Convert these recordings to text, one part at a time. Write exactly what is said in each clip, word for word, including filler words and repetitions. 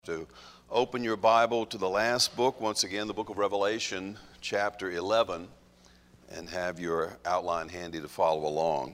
To open your Bible to the last book, once again, the book of Revelation, chapter eleven, and have your outline handy to follow along.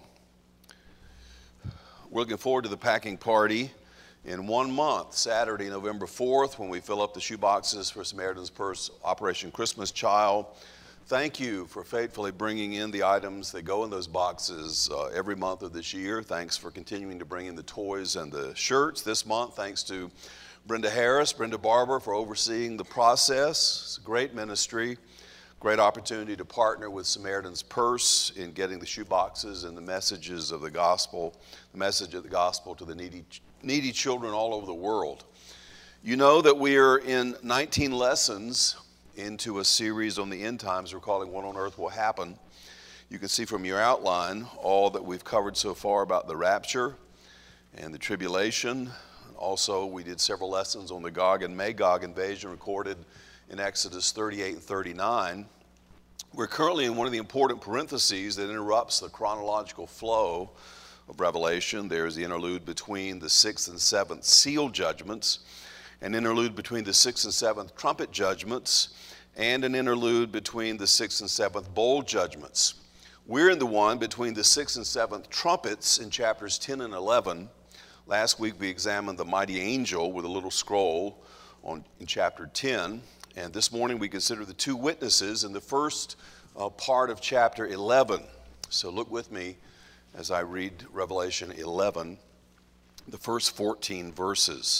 We're looking forward to the packing party in one month, Saturday, November fourth, when we fill up the shoe boxes for Samaritan's Purse Operation Christmas Child. Thank you for faithfully bringing in the items that go in those boxes uh, every month of this year. Thanks for continuing to bring in the toys and the shirts this month. Thanks to Brenda Harris, Brenda Barber for overseeing the process. It's a great ministry, great opportunity to partner with Samaritan's Purse in getting the shoe boxes and the messages of the gospel, the message of the gospel to the needy, needy children all over the world. You know that we are in nineteen lessons into a series on the end times we're calling What on Earth Will Happen. You can see from your outline all that we've covered so far about the rapture and the tribulation. Also, we did several lessons on the Gog and Magog invasion recorded in Exodus thirty-eight and thirty-nine. We're currently in one of the important parentheses that interrupts the chronological flow of Revelation. There's the interlude between the sixth and seventh seal judgments, an interlude between the sixth and seventh trumpet judgments, and an interlude between the sixth and seventh bowl judgments. We're in the one between the sixth and seventh trumpets in chapters ten and eleven. Last week we examined the mighty angel with a little scroll on, in chapter ten. And this morning we consider the two witnesses in the first uh, part of chapter eleven. So look with me as I read Revelation eleven, the first fourteen verses.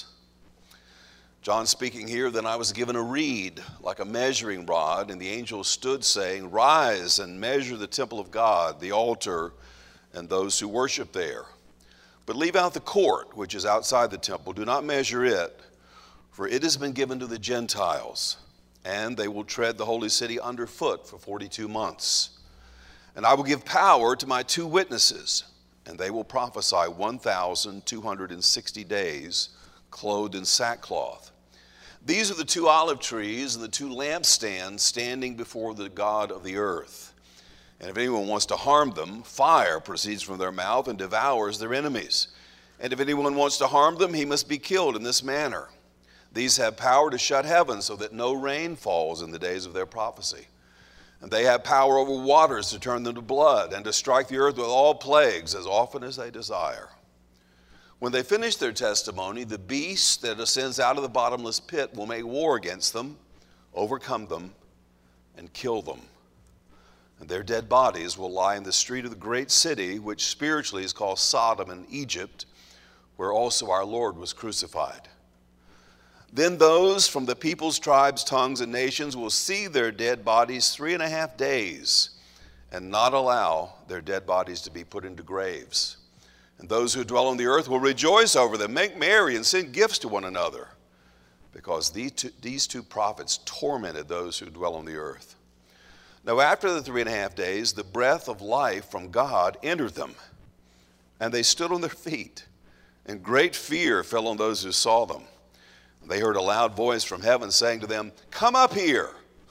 John speaking here, "Then I was given a reed like a measuring rod, and the angel stood saying, 'Rise and measure the temple of God, the altar, and those who worship there. But leave out the court, which is outside the temple. Do not measure it, for it has been given to the Gentiles, and they will tread the holy city underfoot for forty-two months. And I will give power to my two witnesses, and they will prophesy one thousand two hundred sixty days, clothed in sackcloth. These are the two olive trees and the two lampstands standing before the God of the earth. And if anyone wants to harm them, fire proceeds from their mouth and devours their enemies. And if anyone wants to harm them, he must be killed in this manner. These have power to shut heaven so that no rain falls in the days of their prophecy. And they have power over waters to turn them to blood and to strike the earth with all plagues as often as they desire. When they finish their testimony, the beast that ascends out of the bottomless pit will make war against them, overcome them, and kill them. And their dead bodies will lie in the street of the great city, which spiritually is called Sodom and Egypt, where also our Lord was crucified. Then those from the peoples, tribes, tongues, and nations will see their dead bodies three and a half days and not allow their dead bodies to be put into graves. And those who dwell on the earth will rejoice over them, make merry, and send gifts to one another, because these two, these two prophets tormented those who dwell on the earth. Now after the three and a half days, the breath of life from God entered them, and they stood on their feet, and great fear fell on those who saw them. They heard a loud voice from heaven saying to them, 'Come up here.'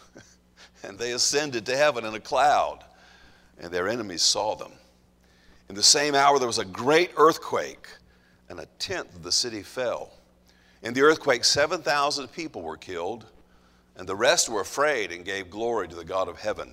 And they ascended to heaven in a cloud, and their enemies saw them. In the same hour there was a great earthquake, and a tenth of the city fell. In the earthquake seven thousand people were killed, and the rest were afraid and gave glory to the God of heaven.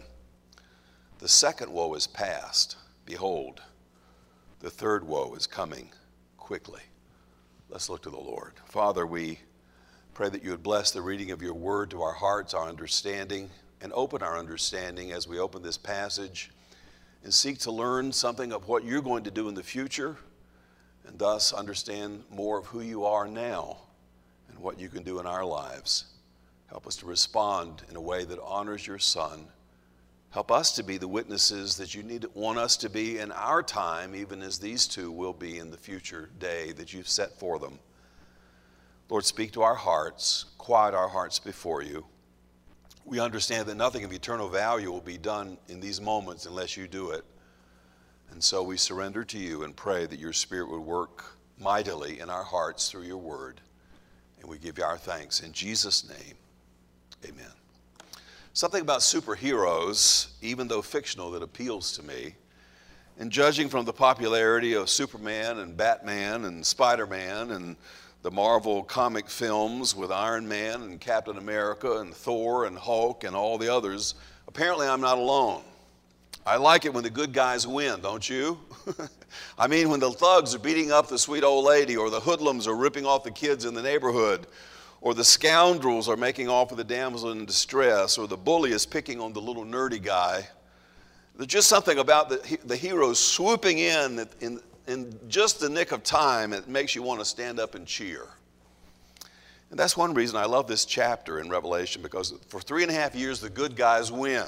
The second woe is past. Behold, the third woe is coming quickly." Let's look to the Lord. Father, we pray that you would bless the reading of your word to our hearts, our understanding, and open our understanding as we open this passage and seek to learn something of what you're going to do in the future, and thus understand more of who you are now and what you can do in our lives. Help us to respond in a way that honors your Son. Help us to be the witnesses that you need, want us to be in our time, even as these two will be in the future day that you've set for them. Lord, speak to our hearts, quiet our hearts before you. We understand that nothing of eternal value will be done in these moments unless you do it. And so we surrender to you and pray that your Spirit would work mightily in our hearts through your word. And we give you our thanks in Jesus' name. Amen. Something about superheroes, even though fictional, that appeals to me. And judging from the popularity of Superman and Batman and Spider-Man and the Marvel comic films with Iron Man and Captain America and Thor and Hulk and all the others, apparently I'm not alone. I like it when the good guys win, don't you? I mean, when the thugs are beating up the sweet old lady, or the hoodlums are ripping off the kids in the neighborhood, or the scoundrels are making off with the damsel in distress, or the bully is picking on the little nerdy guy. There's just something about the, the heroes swooping in, in in just the nick of time. It makes you want to stand up and cheer. And that's one reason I love this chapter in Revelation, because for three and a half years, the good guys win.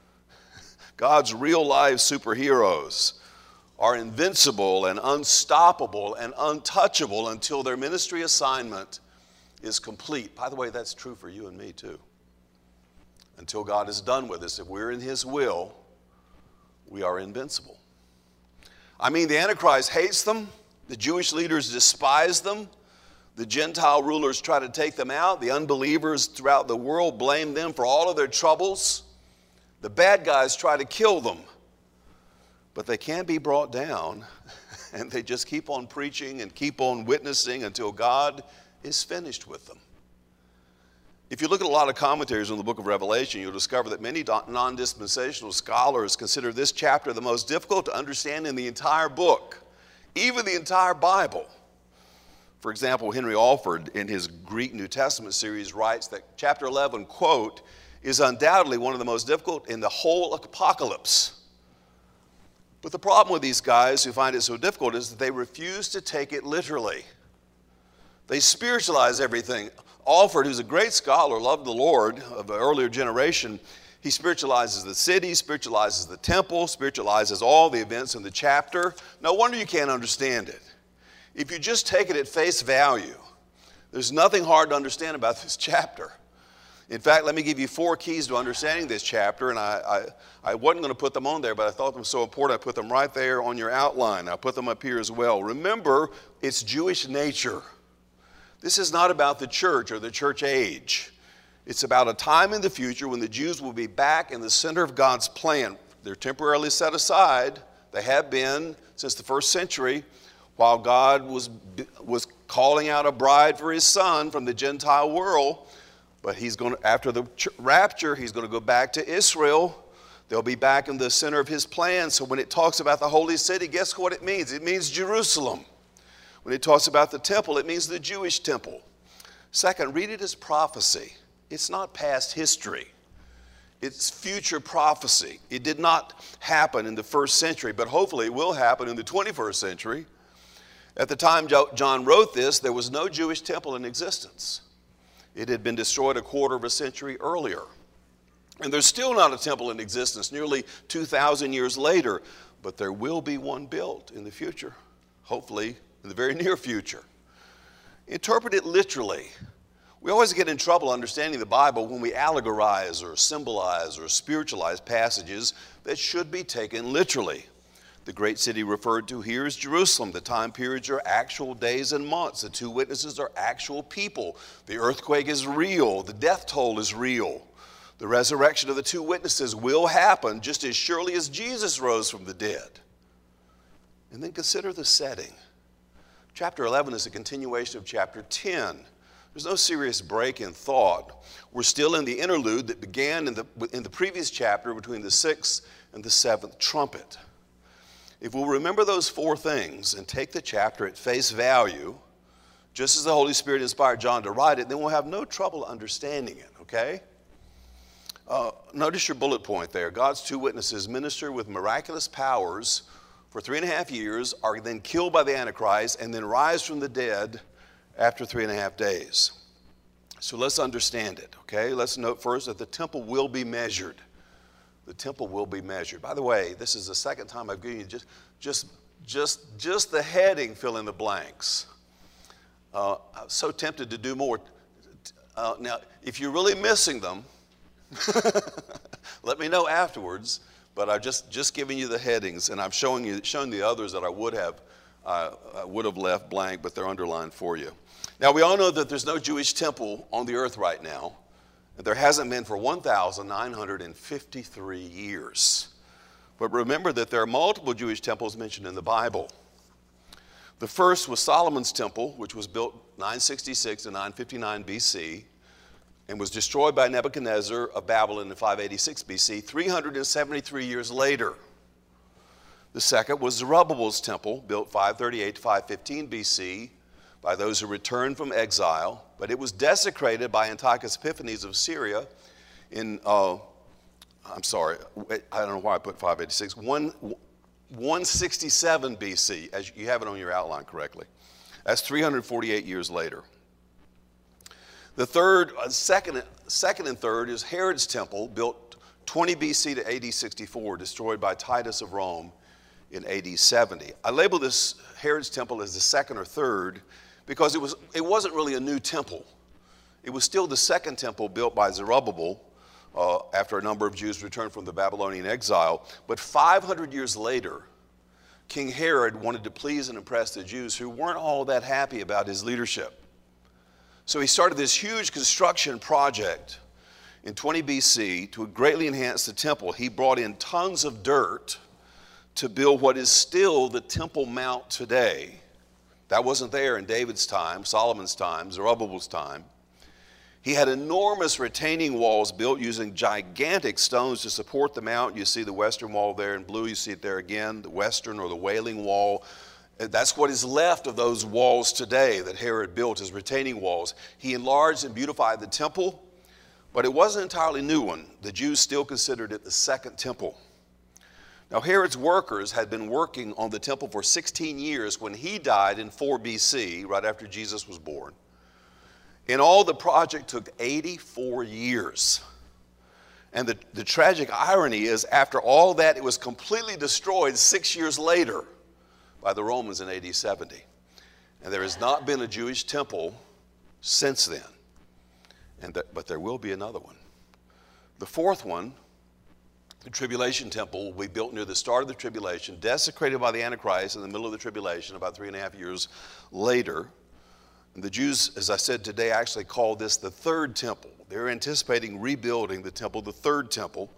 God's real life superheroes are invincible and unstoppable and untouchable until their ministry assignment is complete. By the way, that's true for you and me too. Until God is done with us, if we're in His will, we are invincible. I mean, the Antichrist hates them. The Jewish leaders despise them. The Gentile rulers try to take them out. The unbelievers throughout the world blame them for all of their troubles. The bad guys try to kill them, but they can't be brought down, and they just keep on preaching and keep on witnessing until God is finished with them. If you look at a lot of commentaries on the book of Revelation, you'll discover that many non-dispensational scholars consider this chapter the most difficult to understand in the entire book, even the entire Bible. For example, Henry Alford, in his Greek New Testament series, writes that chapter eleven, quote, is undoubtedly one of the most difficult in the whole apocalypse. But the problem with these guys who find it so difficult is that they refuse to take it literally. They spiritualize everything. Alford, who's a great scholar, loved the Lord of the earlier generation, he spiritualizes the city, spiritualizes the temple, spiritualizes all the events in the chapter. No wonder you can't understand it. If you just take it at face value, there's nothing hard to understand about this chapter. In fact, let me give you four keys to understanding this chapter, and I, I, I wasn't going to put them on there, but I thought them so important I put them right there on your outline. I put them up here as well. Remember, it's Jewish nature. This is not about the church or the church age. It's about a time in the future when the Jews will be back in the center of God's plan. They're temporarily set aside. They have been since the first century, while God was, was calling out a bride for His Son from the Gentile world. But he's going to, after the rapture, He's going to go back to Israel. They'll be back in the center of His plan. So when it talks about the holy city, guess what it means? It means Jerusalem. When it talks about the temple, it means the Jewish temple. Second, read it as prophecy. It's not past history. It's future prophecy. It did not happen in the first century, but hopefully it will happen in the twenty-first century. At the time John wrote this, there was no Jewish temple in existence. It had been destroyed a quarter of a century earlier. And there's still not a temple in existence nearly two thousand years later, but there will be one built in the future, hopefully in the very near future. Interpret it literally. We always get in trouble understanding the Bible when we allegorize or symbolize or spiritualize passages that should be taken literally. The great city referred to here is Jerusalem. The time periods are actual days and months. The two witnesses are actual people. The earthquake is real. The death toll is real. The resurrection of the two witnesses will happen just as surely as Jesus rose from the dead. And then consider the setting. Chapter eleven is a continuation of chapter ten. There's no serious break in thought. We're still in the interlude that began in the, in the previous chapter between the sixth and the seventh trumpet. If we'll remember those four things and take the chapter at face value, just as the Holy Spirit inspired John to write it, then we'll have no trouble understanding it, okay? Uh, notice your bullet point there. God's two witnesses minister with miraculous powers for three and a half years, are then killed by the Antichrist, and then rise from the dead after three and a half days. So let's understand it, okay? Let's note first that the temple will be measured. The temple will be measured. By the way, this is the second time I've given you just, just, just, just the heading, fill in the blanks. Uh, I'm so tempted to do more. Uh, now, if you're really missing them, let me know afterwards. But I've just, just given you the headings, and I'm showing you showing the others that I would have uh, I would have left blank, but they're underlined for you. Now, we all know that there's no Jewish temple on the earth right now. There hasn't been for one thousand nine hundred fifty-three years. But remember that there are multiple Jewish temples mentioned in the Bible. The first was Solomon's temple, which was built nine sixty-six to nine fifty-nine B C and was destroyed by Nebuchadnezzar of Babylon in five eighty-six B C, three hundred seventy-three years later. The second was Zerubbabel's temple, built five thirty-eight to five fifteen B C by those who returned from exile, but it was desecrated by Antiochus Epiphanes of Syria in, uh, I'm sorry, I don't know why I put five eighty-six, one sixty-seven B C, as you have it on your outline correctly. That's three hundred forty-eight years later. The third, uh, second, second and third is Herod's temple, built twenty B C to A D sixty-four, destroyed by Titus of Rome in A D seventy. I label this Herod's temple as the second or third because it, was, it wasn't really a new temple. It was still the second temple built by Zerubbabel uh, after a number of Jews returned from the Babylonian exile. But five hundred years later, King Herod wanted to please and impress the Jews who weren't all that happy about his leadership. So he started this huge construction project in twenty B C to greatly enhance the temple. He brought in tons of dirt to build what is still the Temple Mount today. That wasn't there in David's time, Solomon's time, Zerubbabel's time. He had enormous retaining walls built using gigantic stones to support the mount. You see the western wall there in blue. You see it there again, the western or the Wailing Wall. That's what is left of those walls today that Herod built as retaining walls. He enlarged and beautified the temple, but it wasn't an entirely new one. The Jews still considered it the second temple. Now, Herod's workers had been working on the temple for sixteen years when he died in four B C, right after Jesus was born. In all, the project took eighty-four years. And the, the tragic irony is, after all that, it was completely destroyed six years later by the Romans in A D seventy. And there has not been a Jewish temple since then. And that, but there will be another one. The fourth one, the tribulation temple, will be built near the start of the tribulation, desecrated by the Antichrist in the middle of the tribulation about three and a half years later. And the Jews, as I said today, actually call this the third temple. They're anticipating rebuilding the temple, the third temple.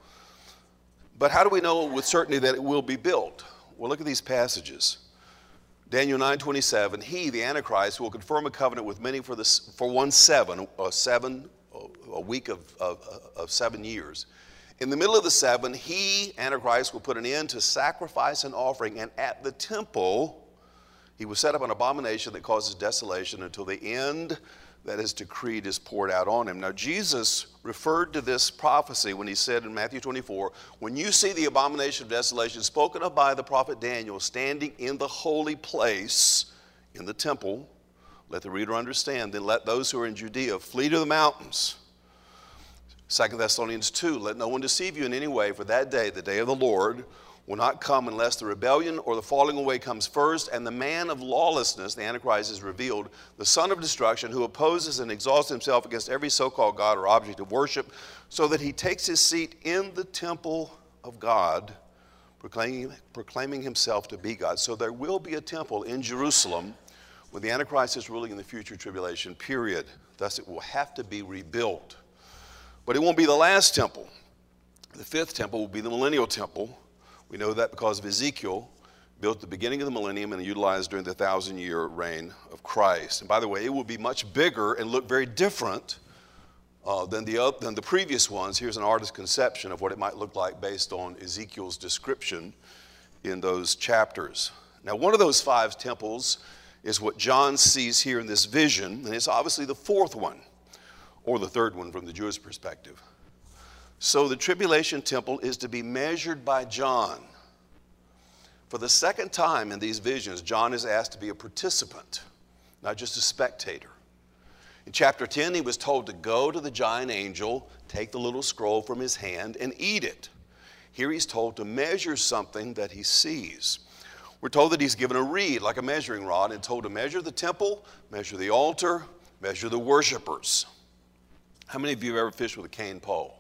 But how do we know with certainty that it will be built? Well, look at these passages. Daniel nine twenty-seven, he, the Antichrist, will confirm a covenant with many for, this, for one seven, a seven, a week of, of, of seven years. In the middle of the seven, he, Antichrist, will put an end to sacrifice and offering, and at the temple, he will set up an abomination that causes desolation until the end that is decreed is poured out on him. Now, Jesus referred to this prophecy when he said in Matthew twenty-four, when you see the abomination of desolation spoken of by the prophet Daniel standing in the holy place in the temple, let the reader understand, then let those who are in Judea flee to the mountains. Second Thessalonians two, let no one deceive you in any way, for that day, the day of the Lord, will not come unless the rebellion or the falling away comes first, and the man of lawlessness, the Antichrist, is revealed, the son of destruction, who opposes and exalts himself against every so-called God or object of worship, so that he takes his seat in the temple of God, proclaiming, proclaiming himself to be God. So there will be a temple in Jerusalem when the Antichrist is ruling in the future tribulation period. Thus, it will have to be rebuilt. But it won't be the last temple. The fifth temple will be the millennial temple. We know that because of Ezekiel, built at the beginning of the millennium and utilized during the thousand-year reign of Christ. And by the way, it will be much bigger and look very different uh, than, the, than the previous ones. Here's an artist's conception of what it might look like based on Ezekiel's description in those chapters. Now, one of those five temples is what John sees here in this vision, and it's obviously the fourth one, or the third one from the Jewish perspective. So the tribulation temple is to be measured by John. For the second time in these visions, John is asked to be a participant, not just a spectator. In chapter ten, he was told to go to the giant angel, take the little scroll from his hand, and eat it. Here he's told to measure something that he sees. We're told that he's given a reed, like a measuring rod, and told to measure the temple, measure the altar, measure the worshipers. How many of you have ever fished with a cane pole?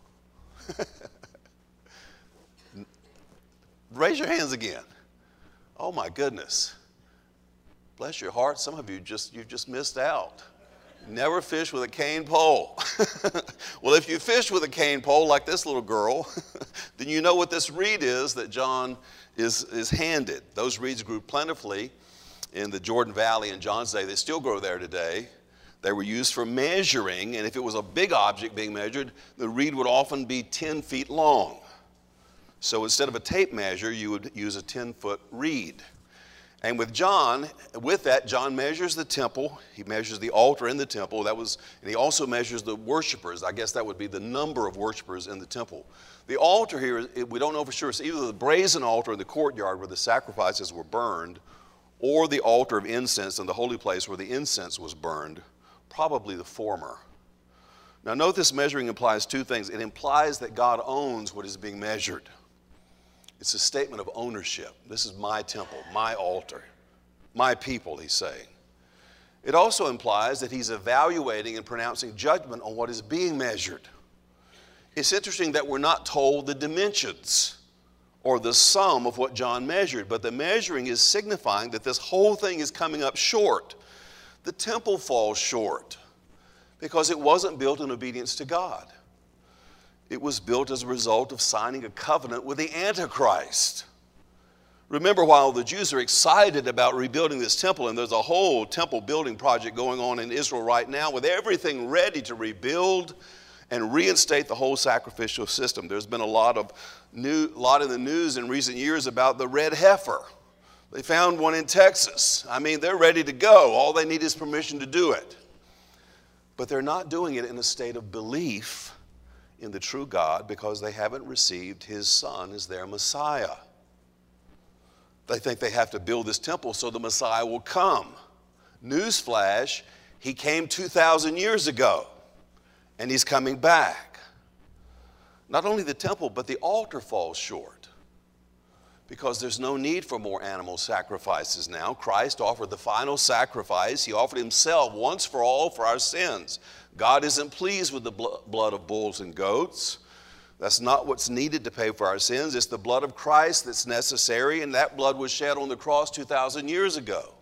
Raise your hands again. Oh my goodness. Bless your heart. Some of you just, you've just missed out. Never fish with a cane pole. Well, if you fish with a cane pole like this little girl, then you know what this reed is that John is, is handed. Those reeds grew plentifully in the Jordan Valley in John's day. They still grow there today. They were used for measuring, and if it was a big object being measured, the reed would often be ten feet long. So instead of a tape measure, you would use a ten-foot reed. And with John, with that, John measures the temple. He measures the altar in the temple. That was, and he also measures the worshipers. I guess that would be the number of worshipers in the temple. The altar here, we don't know for sure. It's either the brazen altar in the courtyard where the sacrifices were burned, or the altar of incense in the holy place where the incense was burned. Probably the former. Now note this measuring implies two things. It implies that God owns what is being measured. It's a statement of ownership. This is my temple, my altar, my people, he's saying. It also implies that he's evaluating and pronouncing judgment on what is being measured. It's interesting that we're not told the dimensions or the sum of what John measured, but the measuring is signifying that this whole thing is coming up short. The temple falls short because it wasn't built in obedience to God. It was built as a result of signing a covenant with the Antichrist. Remember, while the Jews are excited about rebuilding this temple, and there's a whole temple building project going on in Israel right now with everything ready to rebuild and reinstate the whole sacrificial system. There's been a lot of new, lot in the news in recent years about the red heifer. They found one in Texas. I mean, they're ready to go. All they need is permission to do it. But they're not doing it in a state of belief in the true God because they haven't received his Son as their Messiah. They think they have to build this temple so the Messiah will come. Newsflash, he came two thousand years ago, and he's coming back. Not only the temple, but the altar falls short because there's no need for more animal sacrifices now. Christ offered the final sacrifice. He offered himself once for all for our sins. God isn't pleased with the blood of bulls and goats. That's not what's needed to pay for our sins. It's the blood of Christ that's necessary, and that blood was shed on the cross two thousand years ago.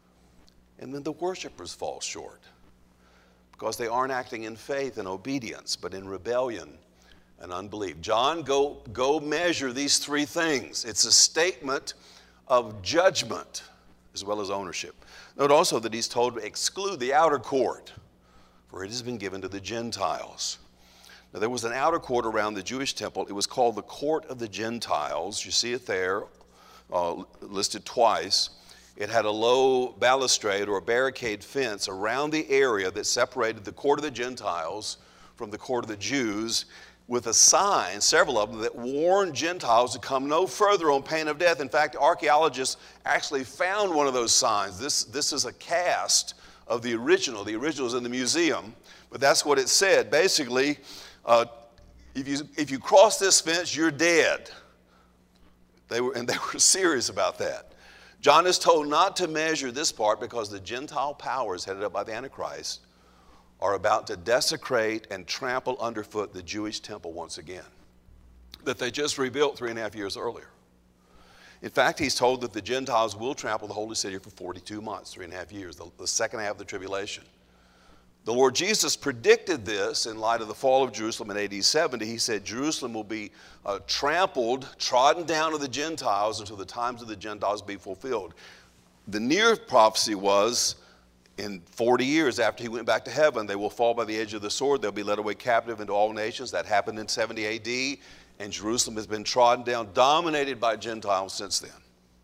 And then the worshipers fall short because they aren't acting in faith and obedience, but in rebellion and unbelief. John, go, go measure these three things. It's a statement of judgment as well as ownership. Note also that he's told to exclude the outer court, for it has been given to the Gentiles. Now, there was an outer court around the Jewish temple. It was called the Court of the Gentiles. You see it there, uh, listed twice. It had a low balustrade or a barricade fence around the area that separated the Court of the Gentiles from the Court of the Jews, with a sign, several of them, that warned Gentiles to come no further on pain of death. In fact, archaeologists actually found one of those signs. This, this is a cast of the original. The original is in the museum, but that's what it said. Basically, uh, if you if you cross this fence, you're dead. They were, and they were serious about that. John is told not to measure this part because the Gentile powers headed up by the Antichrist are about to desecrate and trample underfoot the Jewish temple once again, that they just rebuilt three and a half years earlier. In fact, he's told that the Gentiles will trample the holy city for forty-two months, three and a half years, the, the second half of the tribulation. The Lord Jesus predicted this in light of the fall of Jerusalem in A D seventy. He said Jerusalem will be uh, trampled, trodden down of the Gentiles until the times of the Gentiles be fulfilled. The near prophecy was in forty years after he went back to heaven, they will fall by the edge of the sword. They'll be led away captive into all nations. That happened in seventy A D, and Jerusalem has been trodden down, dominated by Gentiles since then.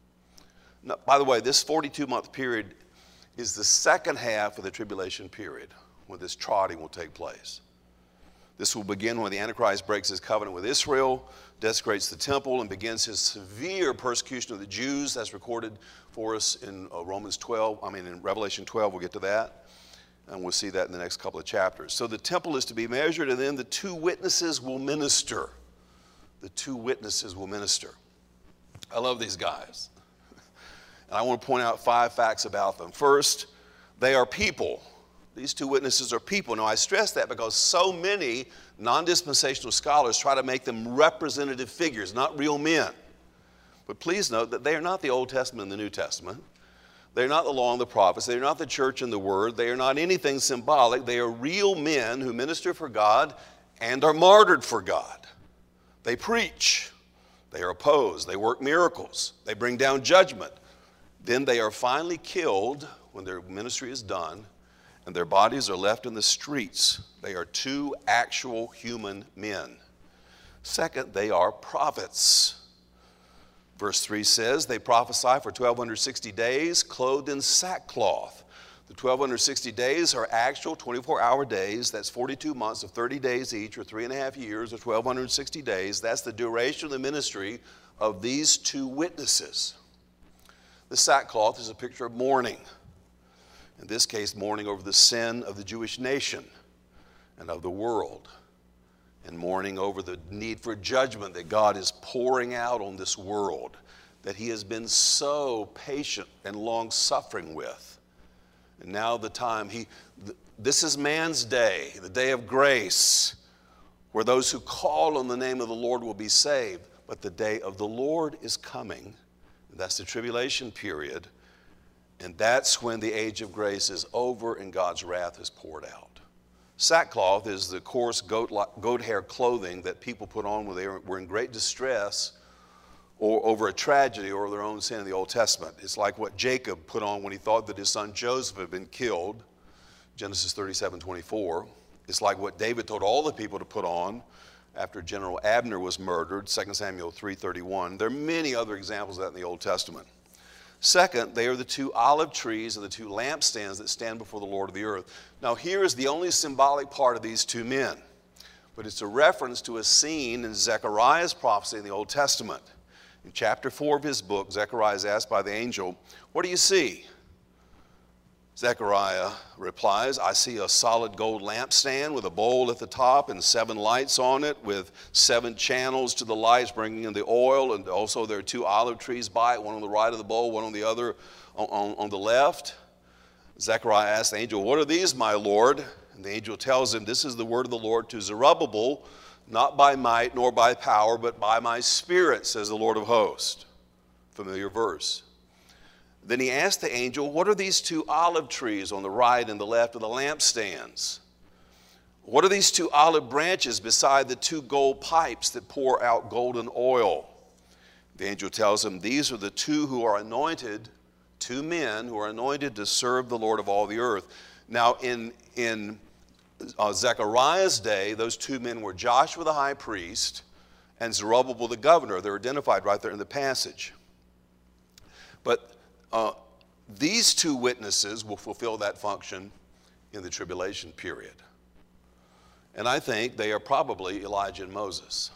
Now, by the way, this forty-two month period is the second half of the tribulation period when this trodding will take place. This will begin when the Antichrist breaks his covenant with Israel, desecrates the temple, and begins his severe persecution of the Jews. That's recorded for us in uh, Romans twelve, I mean in Revelation twelve. We'll get to that, and we'll see that in the next couple of chapters. So the temple is to be measured, and then the two witnesses will minister. The two witnesses will minister. I love these guys. And I want to point out five facts about them. First, they are people. These two witnesses are people. Now, I stress that because so many non-dispensational scholars try to make them representative figures, not real men. But please note that they are not the Old Testament and the New Testament. They're not the law and the prophets. They're not the church and the word. They are not anything symbolic. They are real men who minister for God and are martyred for God. They preach. They are opposed. They work miracles. They bring down judgment. Then they are finally killed when their ministry is done, and their bodies are left in the streets. They are two actual human men. Second, they are prophets. Verse three says, they prophesy for twelve sixty days, clothed in sackcloth. The twelve sixty days are actual twenty-four hour days. That's forty-two months of thirty days each, or three and a half years, or twelve sixty days. That's the duration of the ministry of these two witnesses. The sackcloth is a picture of mourning. In this case, mourning over the sin of the Jewish nation and of the world, and mourning over the need for judgment that God is pouring out on this world that he has been so patient and long-suffering with. And now the time, he, th- this is man's day, the day of grace, where those who call on the name of the Lord will be saved. But the day of the Lord is coming. That's the tribulation period. And that's when the age of grace is over and God's wrath is poured out. Sackcloth is the coarse goat, goat hair clothing that people put on when they were in great distress or over a tragedy or their own sin in the Old Testament. It's like what Jacob put on when he thought that his son Joseph had been killed, Genesis thirty-seven twenty-four. It's like what David told all the people to put on after General Abner was murdered, Second Samuel three thirty-one. There are many other examples of that in the Old Testament. Second, they are the two olive trees and the two lampstands that stand before the Lord of the earth. Now here is the only symbolic part of these two men, but it's a reference to a scene in Zechariah's prophecy in the Old Testament. In chapter four of his book, Zechariah is asked by the angel, "What do you see?" Zechariah replies, "I see a solid gold lampstand with a bowl at the top and seven lights on it, with seven channels to the lights bringing in the oil, and also there are two olive trees by it, one on the right of the bowl, one on the other on, on, on the left." Zechariah asks the angel, "What are these, my Lord?" And the angel tells him, "This is the word of the Lord to Zerubbabel, not by might nor by power, but by my spirit, says the Lord of hosts." Familiar verse. Then he asked the angel, "What are these two olive trees on the right and the left of the lampstands? What are these two olive branches beside the two gold pipes that pour out golden oil?" The angel tells him, "These are the two who are anointed, two men who are anointed to serve the Lord of all the earth." Now in, in uh, Zechariah's day, those two men were Joshua the high priest and Zerubbabel the governor. They're identified right there in the passage. But Uh, these two witnesses will fulfill that function in the tribulation period. And I think they are probably Elijah and Moses.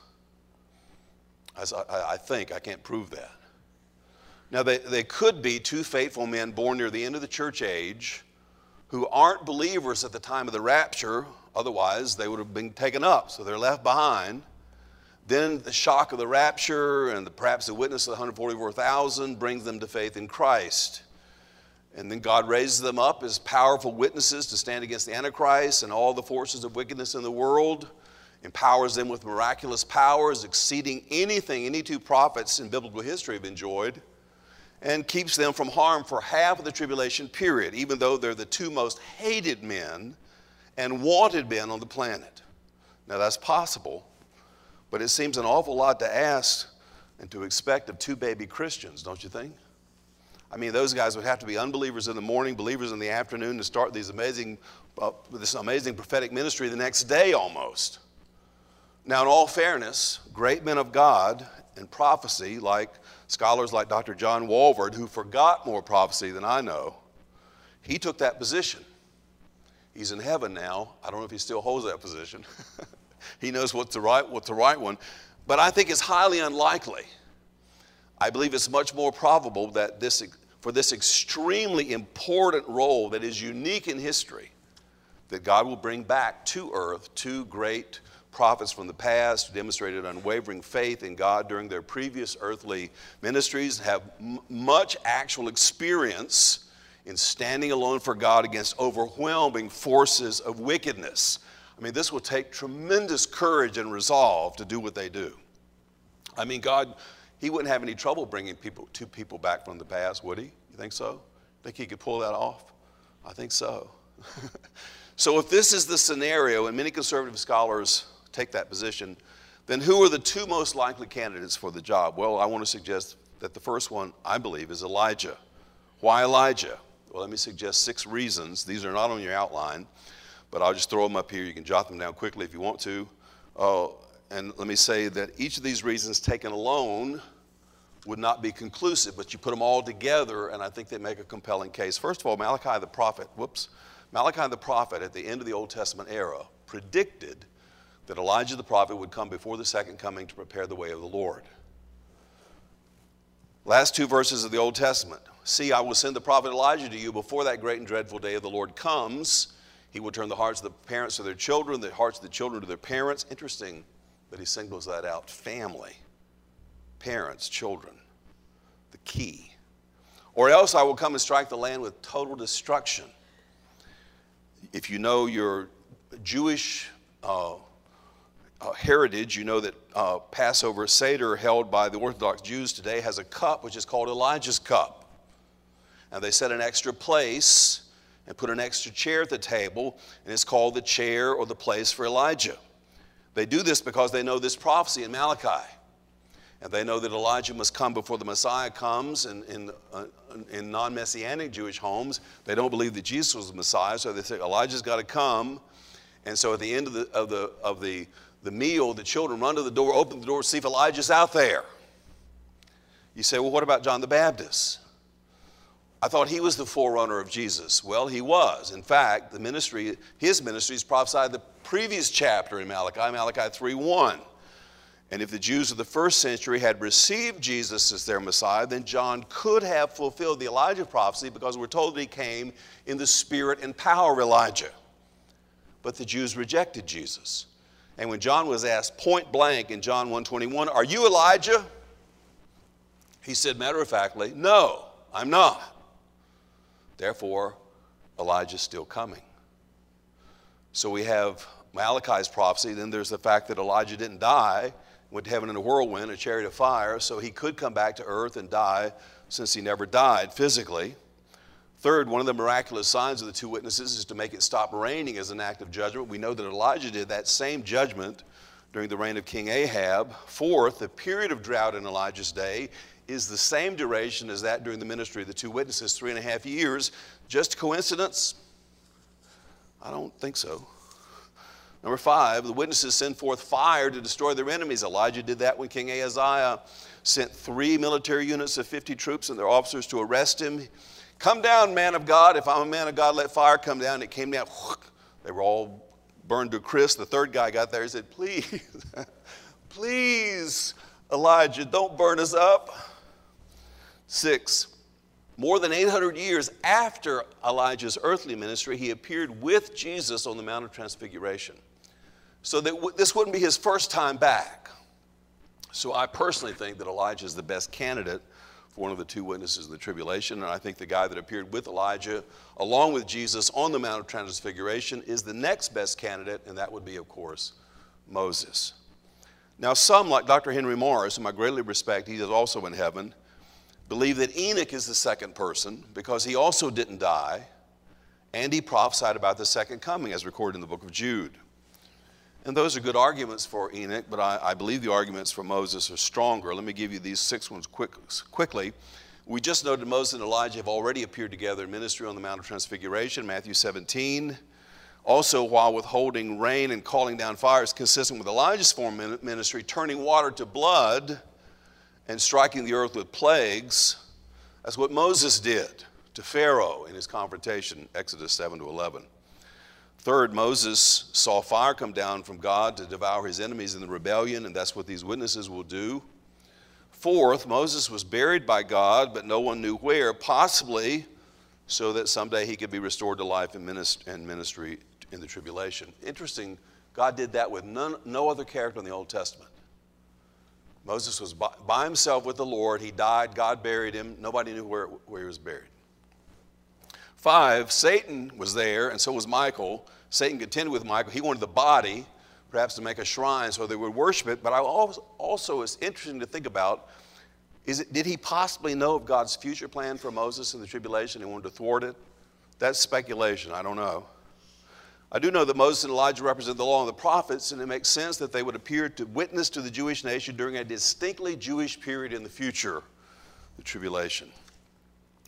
As I, I think, I can't prove that. Now, they, they could be two faithful men born near the end of the church age who aren't believers at the time of the rapture. Otherwise, they would have been taken up, so they're left behind. Then the shock of the rapture and the, perhaps the witness of the one hundred forty-four thousand brings them to faith in Christ. And then God raises them up as powerful witnesses to stand against the Antichrist and all the forces of wickedness in the world, empowers them with miraculous powers exceeding anything any two prophets in biblical history have enjoyed, and keeps them from harm for half of the tribulation period, even though they're the two most hated men and wanted men on the planet. Now that's possible. But it seems an awful lot to ask and to expect of two baby Christians, don't you think? I mean, those guys would have to be unbelievers in the morning, believers in the afternoon, to start these amazing, uh, this amazing prophetic ministry the next day almost. Now, in all fairness, great men of God and prophecy, like scholars like Doctor John Walvoord, who forgot more prophecy than I know, he took that position. He's in heaven now. I don't know if he still holds that position. He knows what's the right, what's the right one. But I think it's highly unlikely. I believe it's much more probable that this, for this extremely important role that is unique in history, that God will bring back to earth two great prophets from the past who demonstrated unwavering faith in God during their previous earthly ministries, have m- much actual experience in standing alone for God against overwhelming forces of wickedness. I mean, this will take tremendous courage and resolve to do what they do. I mean, God, he wouldn't have any trouble bringing people, two people back from the past, would he? You think so? Think he could pull that off? I think so. So if this is the scenario, and many conservative scholars take that position, then who are the two most likely candidates for the job? Well, I want to suggest that the first one, I believe, is Elijah. Why Elijah? Well, let me suggest six reasons. These are not on your outline, but I'll just throw them up here. You can jot them down quickly if you want to. Uh, and let me say that each of these reasons taken alone would not be conclusive, but you put them all together, and I think they make a compelling case. First of all, Malachi the prophet, whoops, Malachi the prophet at the end of the Old Testament era predicted that Elijah the prophet would come before the second coming to prepare the way of the Lord. Last two verses of the Old Testament. See, I will send the prophet Elijah to you before that great and dreadful day of the Lord comes. He will turn the hearts of the parents to their children, the hearts of the children to their parents. Interesting that he singles that out. Family, parents, children, the key. Or else I will come and strike the land with total destruction. If you know your Jewish uh, uh, heritage, you know that uh, Passover Seder held by the Orthodox Jews today has a cup which is called Elijah's cup. And they set an extra place and put an extra chair at the table, and it's called the chair or the place for Elijah. They do this because they know this prophecy in Malachi. And they know that Elijah must come before the Messiah comes. And in, uh, in non-Messianic Jewish homes, they don't believe that Jesus was the Messiah, so they say Elijah's got to come. And so at the end of the, of the, of the, the meal, the children run to the door, open the door, see if Elijah's out there. You say, well, what about John the Baptist? I thought he was the forerunner of Jesus. Well, he was. In fact, the ministry, his ministry is prophesied the previous chapter in Malachi, Malachi three one. And if the Jews of the first century had received Jesus as their Messiah, then John could have fulfilled the Elijah prophecy, because we're told that he came in the spirit and power of Elijah. But the Jews rejected Jesus. And when John was asked point blank in John one twenty-one, are you Elijah? He said matter-of-factly, no, I'm not. Therefore, Elijah's still coming. So we have Malachi's prophecy. Then there's the fact that Elijah didn't die, went to heaven in a whirlwind, a chariot of fire, so he could come back to earth and die, since he never died physically. Third, one of the miraculous signs of the two witnesses is to make it stop raining as an act of judgment. We know that Elijah did that same judgment during the reign of King Ahab. Fourth, the period of drought in Elijah's day is the same duration as that during the ministry of the two witnesses, three and a half years. Just coincidence? I don't think so. Number five, the witnesses send forth fire to destroy their enemies. Elijah did that when King Ahaziah sent three military units of fifty troops and their officers to arrest him. Come down, man of God. If I'm a man of God, let fire come down. It came down. They were all burned to a crisp. The third guy got there. He said, please, please, Elijah, don't burn us up. Six, more than eight hundred years after Elijah's earthly ministry, he appeared with Jesus on the Mount of Transfiguration. So that w- this wouldn't be his first time back. So I personally think that Elijah is the best candidate for one of the two witnesses of the tribulation. And I think the guy that appeared with Elijah, along with Jesus on the Mount of Transfiguration, is the next best candidate, and that would be, of course, Moses. Now, some, like Doctor Henry Morris, whom I greatly respect, he is also in heaven, believe that Enoch is the second person because he also didn't die, and he prophesied about the second coming as recorded in the book of Jude. And those are good arguments for Enoch, but I, I believe the arguments for Moses are stronger. Let me give you these six ones quick, quickly. We just noted Moses and Elijah have already appeared together in ministry on the Mount of Transfiguration, Matthew seventeen. Also, while withholding rain and calling down fire is consistent with Elijah's form of ministry, turning water to blood and striking the earth with plagues, that's what Moses did to Pharaoh in his confrontation, Exodus seven to eleven. Third, Moses saw fire come down from God to devour his enemies in the rebellion, and that's what these witnesses will do. Fourth, Moses was buried by God, but no one knew where, possibly so that someday he could be restored to life and ministry in the tribulation. Interesting, God did that with none, no other character in the Old Testament. Moses was by, by himself with the Lord. He died. God buried him. Nobody knew where, where he was buried. Five, Satan was there, and so was Michael. Satan contended with Michael. He wanted the body, perhaps to make a shrine so they would worship it. But I also, also it's interesting to think about, is it, did he possibly know of God's future plan for Moses in the tribulation and wanted to thwart it? That's speculation. I don't know. I do know that Moses and Elijah represent the law and the prophets, and it makes sense that they would appear to witness to the Jewish nation during a distinctly Jewish period in the future, the tribulation.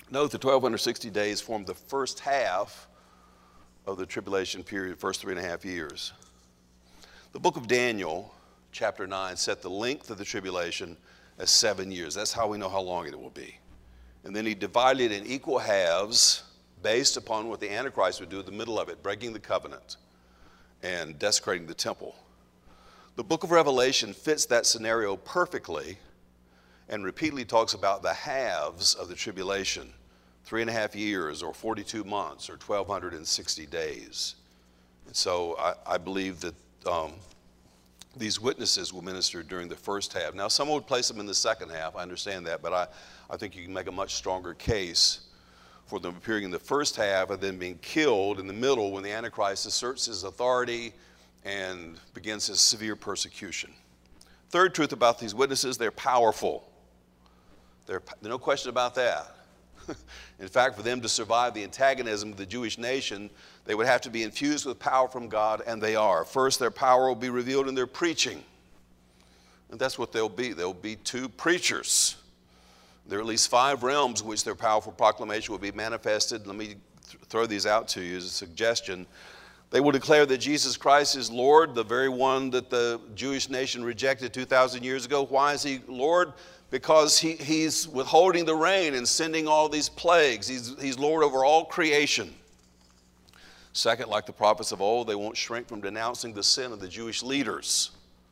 Note the twelve sixty days form the first half of the tribulation period, first three and a half years. The book of Daniel, chapter nine, set the length of the tribulation as seven years. That's how we know how long it will be. And then he divided it in equal halves based upon what the Antichrist would do in the middle of it, breaking the covenant and desecrating the temple. The book of Revelation fits that scenario perfectly and repeatedly talks about the halves of the tribulation, three and a half years or forty-two months or twelve sixty days. And so I, I believe that um, these witnesses will minister during the first half. Now, some would place them in the second half. I understand that, but I, I think you can make a much stronger case for them appearing in the first half and then being killed in the middle when the Antichrist asserts his authority and begins his severe persecution. Third truth about these witnesses, they're powerful. There's no question about that. In fact, for them to survive the antagonism of the Jewish nation, they would have to be infused with power from God, and they are. First, their power will be revealed in their preaching. And that's what they'll be. They'll be two preachers. There are at least five realms in which their powerful proclamation will be manifested. Let me th- throw these out to you as a suggestion. They will declare that Jesus Christ is Lord, the very one that the Jewish nation rejected two thousand years ago. Why is he Lord? Because he, he's withholding the rain and sending all these plagues. He's, he's Lord over all creation. Second, like the prophets of old, they won't shrink from denouncing the sin of the Jewish leaders.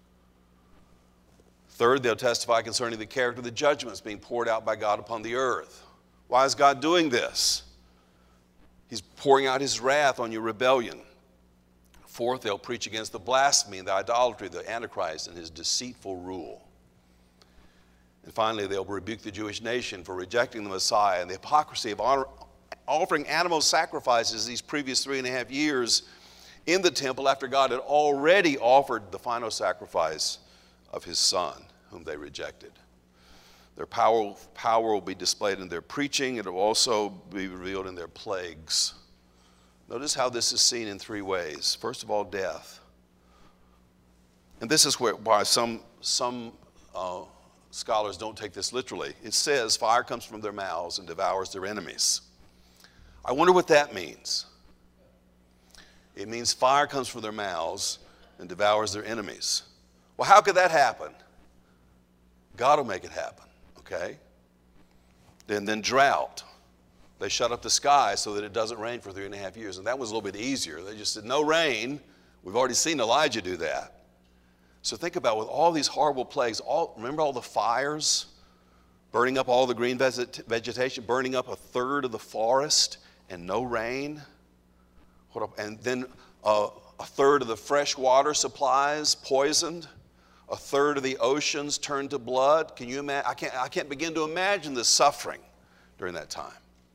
Third, they'll testify concerning the character of the judgments being poured out by God upon the earth. Why is God doing this? He's pouring out his wrath on your rebellion. Fourth, they'll preach against the blasphemy and the idolatry of the Antichrist and his deceitful rule. And finally, they'll rebuke the Jewish nation for rejecting the Messiah and the hypocrisy of honor, offering animal sacrifices these previous three and a half years in the temple after God had already offered the final sacrifice of his Son, whom they rejected. Their power, power will be displayed in their preaching. It will also be revealed in their plagues. Notice how this is seen in three ways. First of all, death. And this is where, why some, some uh, scholars don't take this literally. It says fire comes from their mouths and devours their enemies. I wonder what that means. It means fire comes from their mouths and devours their enemies. Well, how could that happen? God will make it happen, okay? Then, then drought. They shut up the sky so that it doesn't rain for three and a half years. And that was a little bit easier. They just said, no rain. We've already seen Elijah do that. So think about with all these horrible plagues, all, remember all the fires, burning up all the green vegetation, burning up a third of the forest, and no rain? And then uh, a third of the fresh water supplies poisoned, a third of the oceans turned to blood. Can you imagine? I can't, I can't begin to imagine the suffering during that time.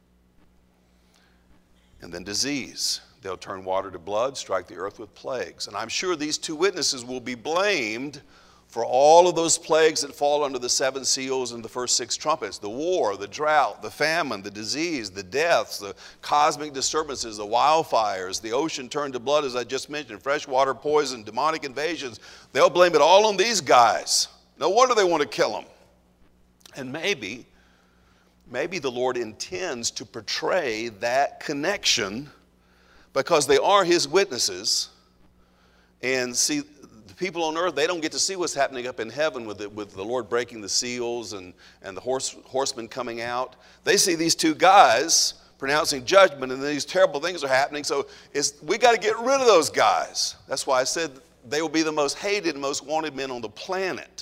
And then disease. They'll turn water to blood, strike the earth with plagues. And I'm sure these two witnesses will be blamed for all of those plagues that fall under the seven seals and the first six trumpets. The war, the drought, the famine, the disease, the deaths, the cosmic disturbances, the wildfires, the ocean turned to blood, as I just mentioned, freshwater poison, demonic invasions. They'll blame it all on these guys. No wonder they want to kill them. And maybe, maybe the Lord intends to portray that connection because they are his witnesses. And see, the people on earth, they don't get to see what's happening up in heaven with the, with the Lord breaking the seals and, and the horse, horsemen coming out. They see these two guys pronouncing judgment, and these terrible things are happening. So it's, we got to get rid of those guys. That's why I said they will be the most hated and most wanted men on the planet.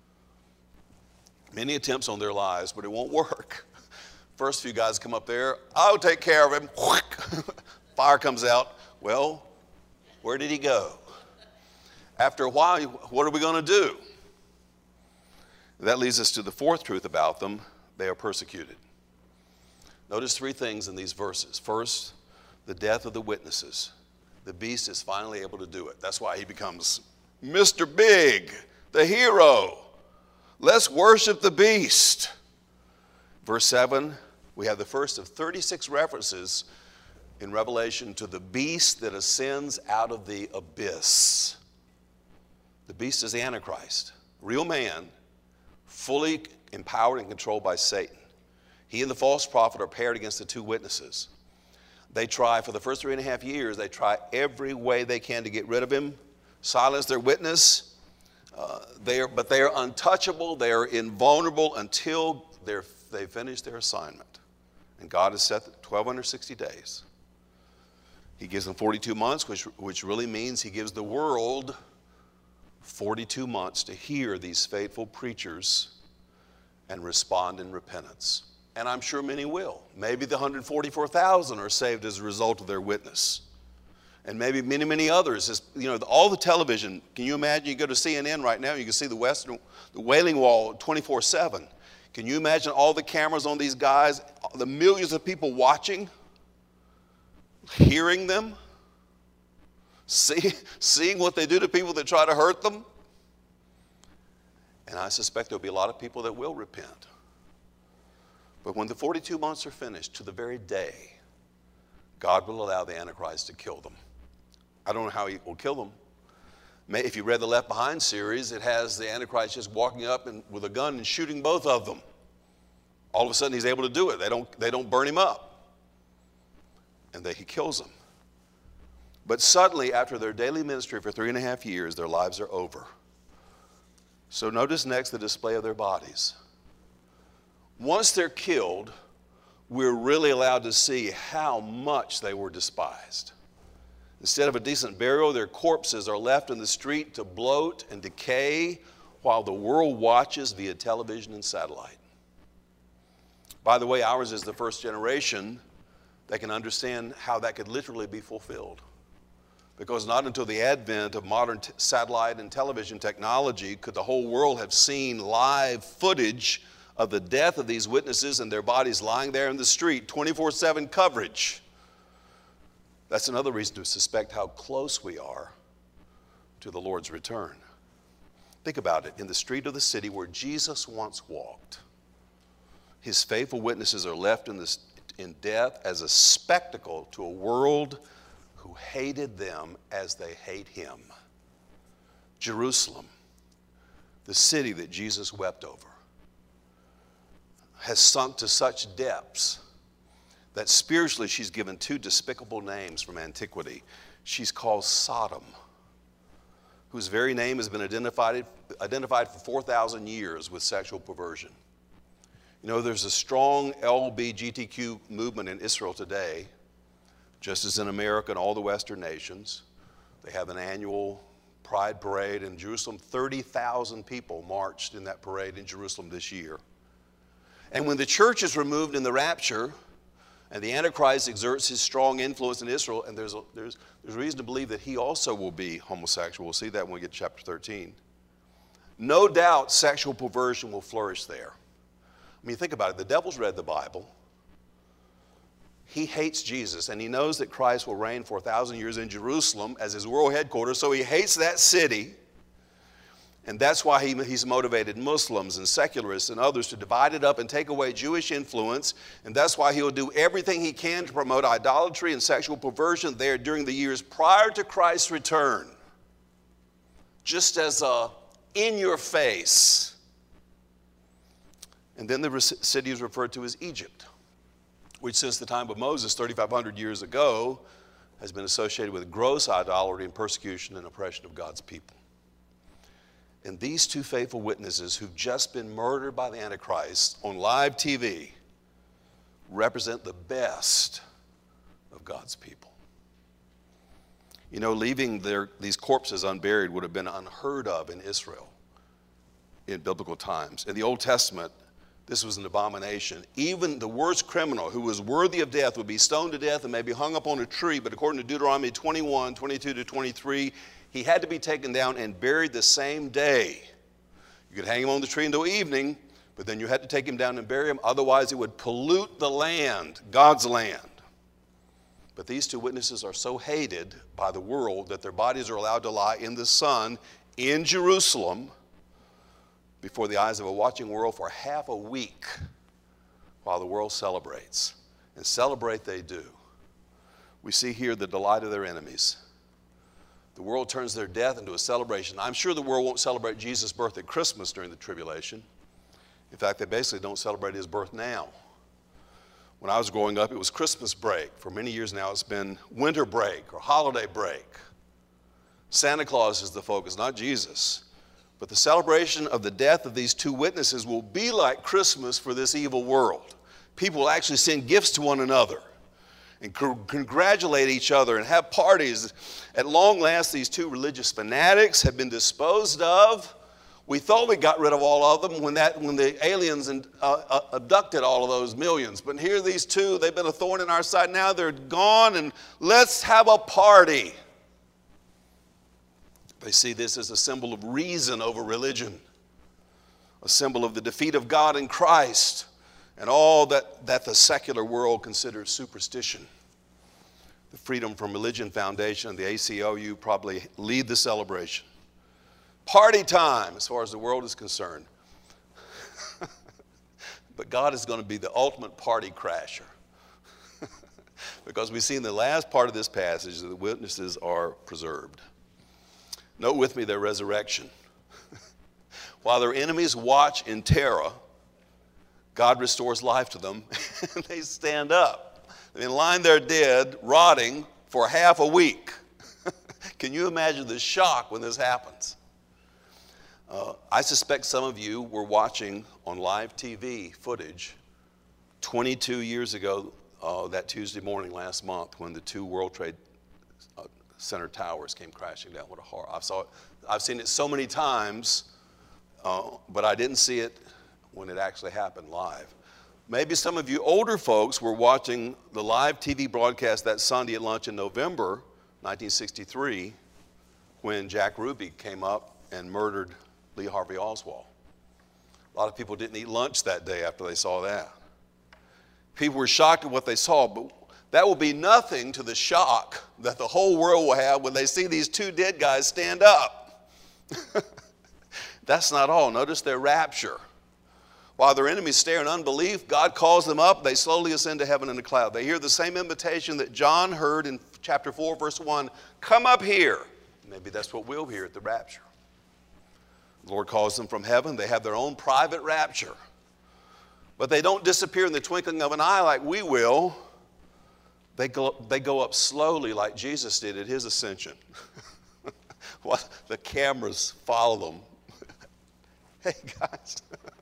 Many attempts on their lives, but it won't work. First few guys come up there, I'll take care of him. Fire comes out. Well, where did he go? After a while, what are we going to do? That leads us to the fourth truth about them. They are persecuted. Notice three things in these verses. First, the death of the witnesses. The beast is finally able to do it. That's why he becomes Mister Big, the hero. Let's worship the beast. Verse seven, we have the first of thirty-six references in Revelation to the beast that ascends out of the abyss. The beast is the Antichrist, real man, fully empowered and controlled by Satan. He and the false prophet are paired against the two witnesses. They try, for the first three and a half years, they try every way they can to get rid of him, silence their witness. Uh, they are, but they are untouchable, they are invulnerable until they're, they finish their assignment. And God has set twelve sixty days. He gives them forty-two months, which, which really means he gives the world forty-two months to hear these faithful preachers and respond in repentance. And I'm sure many will. Maybe the one hundred forty-four thousand are saved as a result of their witness. And maybe many, many others. As, you know, all the television, can you imagine? You go to C N N right now, you can see the Western, the Wailing Wall twenty-four seven. Can you imagine all the cameras on these guys, the millions of people watching, hearing them, see, seeing what they do to people that try to hurt them? And I suspect there'll be a lot of people that will repent. But when the forty-two months are finished, to the very day, God will allow the Antichrist to kill them. I don't know how he will kill them. May, if you read the Left Behind series, it has the Antichrist just walking up and, with a gun and shooting both of them. All of a sudden, he's able to do it. They don't, they don't burn him up. And then he kills them. But suddenly, after their daily ministry for three and a half years, their lives are over. So notice next the display of their bodies. Once they're killed, we're really allowed to see how much they were despised. Instead of a decent burial, their corpses are left in the street to bloat and decay while the world watches via television and satellite. By the way, ours is the first generation that can understand how that could literally be fulfilled. Because not until the advent of modern t- satellite and television technology could the whole world have seen live footage of the death of these witnesses and their bodies lying there in the street, twenty-four seven coverage. That's another reason to suspect how close we are to the Lord's return. Think about it. In the street of the city where Jesus once walked, his faithful witnesses are left in, this, in death as a spectacle to a world who hated them as they hate him. Jerusalem, the city that Jesus wept over, has sunk to such depths that spiritually she's given two despicable names from antiquity. She's called Sodom, whose very name has been identified, identified for four thousand years with sexual perversion. You know, there's a strong L G B T Q movement in Israel today, just as in America and all the Western nations. They have an annual pride parade in Jerusalem. thirty thousand people marched in that parade in Jerusalem this year. And when the church is removed in the rapture, and the Antichrist exerts his strong influence in Israel, and there's, a, there's, there's reason to believe that he also will be homosexual. We'll see that when we get to chapter thirteen. No doubt sexual perversion will flourish there. I mean, think about it. The devil's read the Bible. He hates Jesus, and he knows that Christ will reign for a thousand years in Jerusalem as his world headquarters, so he hates that city. And that's why he, he's motivated Muslims and secularists and others to divide it up and take away Jewish influence. And that's why he'll do everything he can to promote idolatry and sexual perversion there during the years prior to Christ's return. Just as a in your face. And then the city is referred to as Egypt, which since the time of Moses, thirty-five hundred years ago, has been associated with gross idolatry and persecution and oppression of God's people. And these two faithful witnesses who've just been murdered by the Antichrist on live T V represent the best of God's people. You know, leaving their, these corpses unburied would have been unheard of in Israel in biblical times. In the Old Testament, this was an abomination. Even the worst criminal who was worthy of death would be stoned to death and maybe hung up on a tree, but according to Deuteronomy twenty-one, twenty-two to twenty-three, he had to be taken down and buried the same day. You could hang him on the tree until evening, but then you had to take him down and bury him. Otherwise, it would pollute the land, God's land. But these two witnesses are so hated by the world that their bodies are allowed to lie in the sun in Jerusalem before the eyes of a watching world for half a week while the world celebrates. And celebrate they do. We see here the delight of their enemies. The world turns their death into a celebration. I'm sure the world won't celebrate Jesus' birth at Christmas during the tribulation. In fact, they basically don't celebrate his birth now. When I was growing up, it was Christmas break. For many years now, it's been winter break or holiday break. Santa Claus is the focus, not Jesus. But the celebration of the death of these two witnesses will be like Christmas for this evil world. People will actually send gifts to one another and congratulate each other and have parties. At long last, these two religious fanatics have been disposed of. We thought we got rid of all of them when, that, when the aliens and, uh, uh, abducted all of those millions. But here these two, they've been a thorn in our side. Now they're gone, and let's have a party. They see this as a symbol of reason over religion, a symbol of the defeat of God in Christ, and all that, that the secular world considers superstition. The Freedom from Religion Foundation, the A C O U, probably lead the celebration. Party time, as far as the world is concerned. But God is going to be the ultimate party crasher. Because we see in the last part of this passage that the witnesses are preserved. Note with me their resurrection. While their enemies watch in terror, God restores life to them, and they stand up. They've been lying there dead, rotting for half a week. Can you imagine the shock when this happens? Uh, I suspect some of you were watching on live T V footage twenty-two years ago, uh, that Tuesday morning last month, when the two World Trade uh, Center towers came crashing down. What a horror. I've, saw it, I've seen it so many times, uh, but I didn't see it when it actually happened live. Maybe some of you older folks were watching the live T V broadcast that Sunday at lunch in November nineteen sixty-three, when Jack Ruby came up and murdered Lee Harvey Oswald. A lot of people didn't eat lunch that day after they saw that. People were shocked at what they saw, but that will be nothing to the shock that the whole world will have when they see these two dead guys stand up. That's not all. Notice their rapture. While their enemies stare in unbelief, God calls them up. They slowly ascend to heaven in a cloud. They hear the same invitation that John heard in chapter four, verse one. Come up here. Maybe that's what we'll hear at the rapture. The Lord calls them from heaven. They have their own private rapture. But they don't disappear in the twinkling of an eye like we will. They go, they go up slowly like Jesus did at his ascension. What? The cameras follow them. Hey, guys.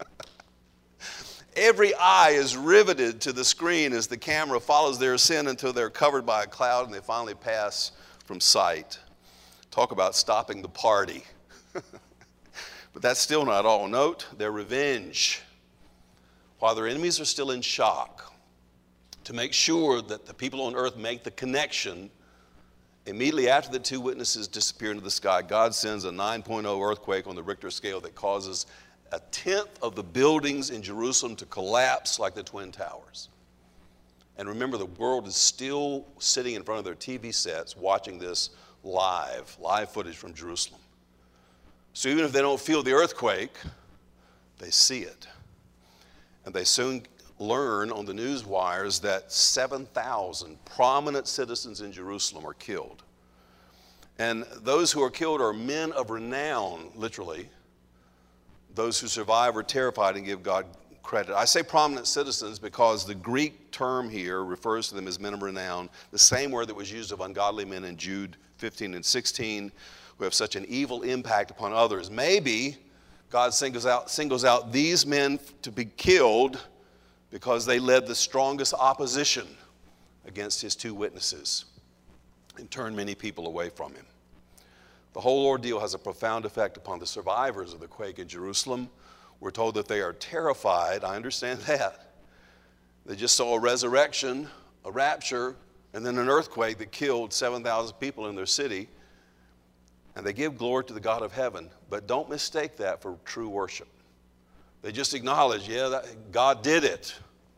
Every eye is riveted to the screen as the camera follows their ascent until they're covered by a cloud and they finally pass from sight. Talk about stopping the party. But that's still not all. Note their revenge. While their enemies are still in shock, to make sure that the people on earth make the connection, immediately after the two witnesses disappear into the sky, God sends a nine point oh earthquake on the Richter scale that causes a tenth of the buildings in Jerusalem to collapse like the Twin Towers. And remember, the world is still sitting in front of their T V sets watching this live, live footage from Jerusalem. So even if they don't feel the earthquake, they see it. And they soon learn on the news wires that seven thousand prominent citizens in Jerusalem are killed. And those who are killed are men of renown, literally. Those who survive are terrified and give God credit. I say prominent citizens because the Greek term here refers to them as men of renown, the same word that was used of ungodly men in Jude fifteen and sixteen, who have such an evil impact upon others. Maybe God singles out, singles out these men to be killed because they led the strongest opposition against his two witnesses and turned many people away from him. The whole ordeal has a profound effect upon the survivors of the quake in Jerusalem. We're told that they are terrified. I understand that. They just saw a resurrection, a rapture, and then an earthquake that killed seven thousand people in their city. And they give glory to the God of heaven. But don't mistake that for true worship. They just acknowledge, yeah, that, God did it.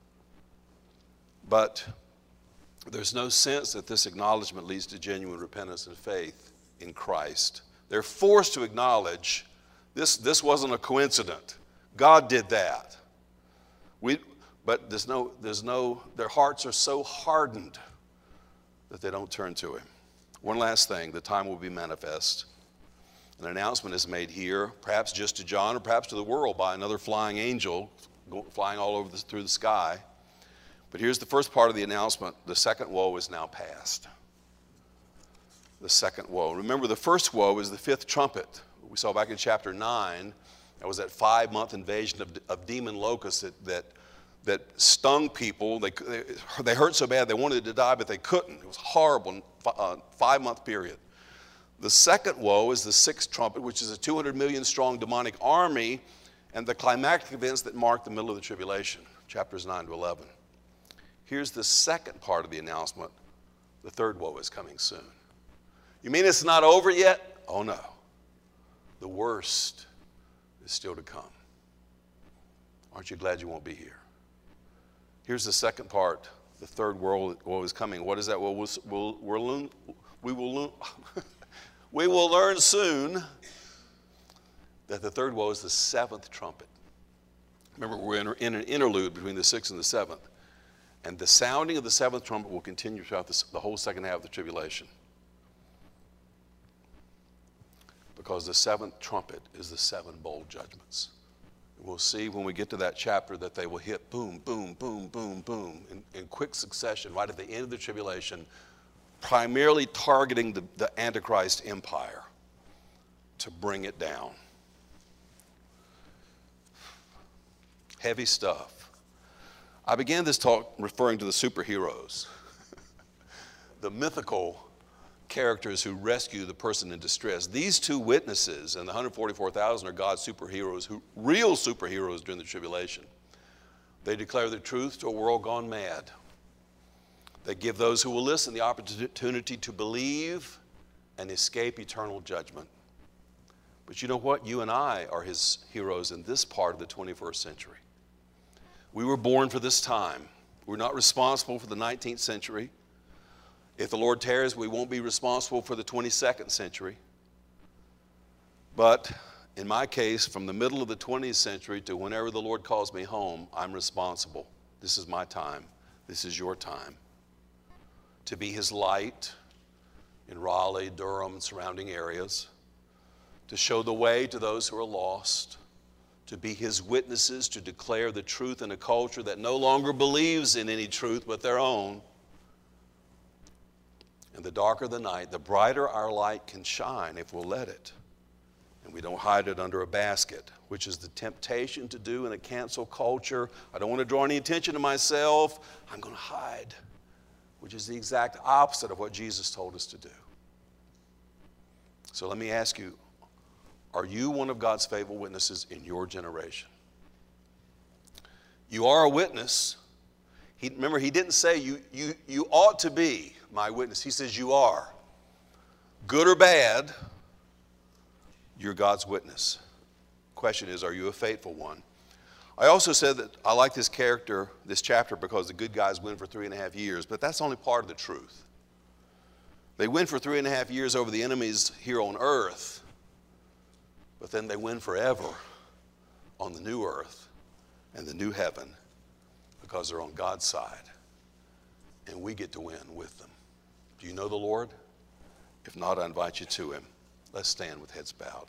But there's no sense that this acknowledgement leads to genuine repentance and faith in Christ. They're forced to acknowledge this, this wasn't a coincidence. God did that. We, but there's no, there's no, their hearts are so hardened that they don't turn to him. One last thing, the time will be manifest. An announcement is made here, perhaps just to John or perhaps to the world by another flying angel flying all over the, through the sky. But here's the first part of the announcement. The second woe is now past. The second woe. Remember, the first woe is the fifth trumpet. We saw back in chapter nine, that was that five-month invasion of, of demon locusts that, that, that stung people. They, they, they hurt so bad they wanted to die, but they couldn't. It was a horrible uh, five-month period. The second woe is the sixth trumpet, which is a two hundred million strong demonic army, and the climactic events that mark the middle of the tribulation, chapters nine to eleven. Here's the second part of the announcement. The third woe is coming soon. You mean it's not over yet? Oh no. The worst is still to come. Aren't you glad you won't be here? Here's the second part. The third woe is coming. What is that? Well, we'll, we'll, we'll we will learn, we will learn soon that the third woe is the seventh trumpet. Remember, we're in, in an interlude between the sixth and the seventh. And the sounding of the seventh trumpet will continue throughout the, the whole second half of the tribulation. Because the seventh trumpet is the seven bowl judgments. We'll see when we get to that chapter that they will hit boom, boom, boom, boom, boom in, in quick succession right at the end of the tribulation, primarily targeting the, the Antichrist empire to bring it down. Heavy stuff. I began this talk referring to the superheroes, the mythical characters who rescue the person in distress. These two witnesses and the one hundred forty-four thousand are God's superheroes, who, real superheroes during the tribulation. They declare the truth to a world gone mad. They give those who will listen the opportunity to believe and escape eternal judgment. But you know what? You and I are his heroes in this part of the twenty-first century. We were born for this time. We're not responsible for the nineteenth century. If the Lord tarries, we won't be responsible for the twenty-second century. But in my case, from the middle of the twentieth century to whenever the Lord calls me home, I'm responsible. This is my time. This is your time. To be his light in Raleigh, Durham, and surrounding areas. To show the way to those who are lost. To be his witnesses, to declare the truth in a culture that no longer believes in any truth but their own. And the darker the night, the brighter our light can shine if we'll let it. And we don't hide it under a basket, which is the temptation to do in a cancel culture. I don't want to draw any attention to myself. I'm going to hide, which is the exact opposite of what Jesus told us to do. So let me ask you, are you one of God's faithful witnesses in your generation? You are a witness. He, remember, he didn't say you, you, you ought to be my witness. He says you are. Good or bad, you're God's witness. Question is, are you a faithful one? I also said that I like this character, this chapter, because the good guys win for three and a half years, but that's only part of the truth. They win for three and a half years over the enemies here on earth, but then they win forever on the new earth and the new heaven because they're on God's side, and we get to win with them. Do you know the Lord? If not, I invite you to him. Let's stand with heads bowed.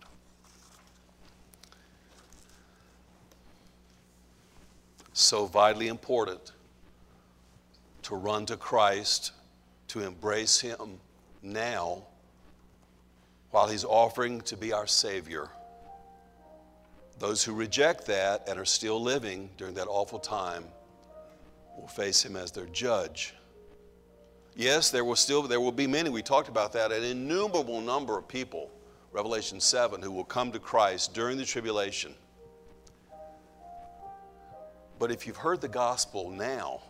So vitally important to run to Christ, to embrace him now while he's offering to be our Savior. Those who reject that and are still living during that awful time will face him as their judge. Yes, there will still there will be many, we talked about that, an innumerable number of people, Revelation seven, who will come to Christ during the tribulation. But if you've heard the gospel now,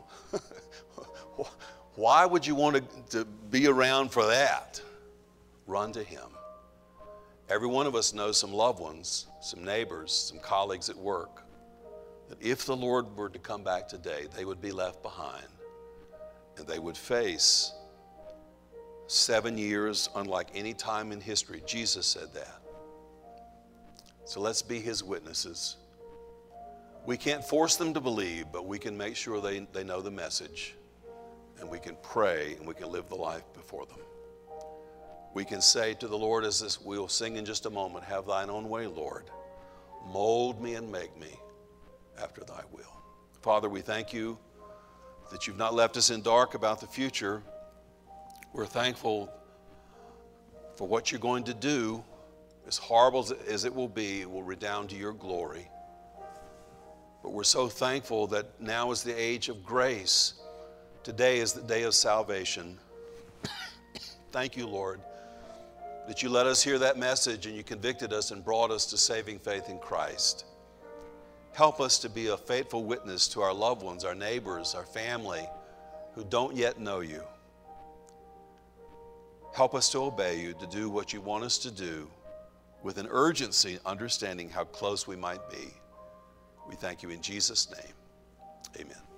why would you want to, to be around for that? Run to him. Every one of us knows some loved ones, some neighbors, some colleagues at work, that if the Lord were to come back today, they would be left behind. And they would face seven years unlike any time in history. Jesus said that. So let's be his witnesses. We can't force them to believe, but we can make sure they, they know the message. And we can pray and we can live the life before them. We can say to the Lord, as this, we'll sing in just a moment, have thine own way, Lord. Mold me and make me after thy will. Father, we thank you. that you've not left us in dark about the future. We're thankful for what you're going to do. As horrible as it will be, it will redound to your glory. But we're so thankful that now is the age of grace. Today is the day of salvation. Thank you, Lord, that you let us hear that message and you convicted us and brought us to saving faith in Christ. Help us to be a faithful witness to our loved ones, our neighbors, our family who don't yet know you. Help us to obey you, to do what you want us to do with an urgency, understanding how close we might be. We thank you in Jesus' name. Amen.